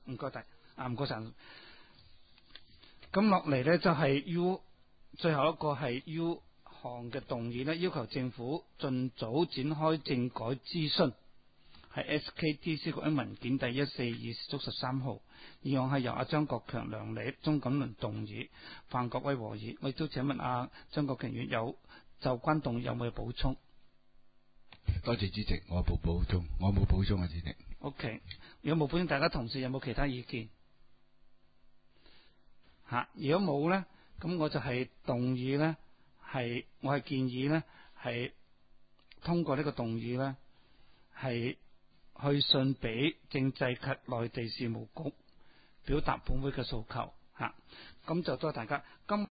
唔該大唔該晒。咁落嚟呢，就係 U 最後一個係 U 項嘅動議呢，要求政府盡早展開政改諮詢，係 SKDC 局文件第142/13號。議案係由阿張國強、梁利、鍾錦麟動議，范國威和議。我亦都請問阿張國強議員有就關動議有冇補充？ 多謝主席，我冇補充，啊，主席。 OK， 如果冇補充，大家同事有冇其他意見？如果冇呢，咁我就係動議呢，我係建議呢，係通過呢個動議呢，係去信俾政制及內地事務局，表達本會嘅訴求。咁就多謝大家。今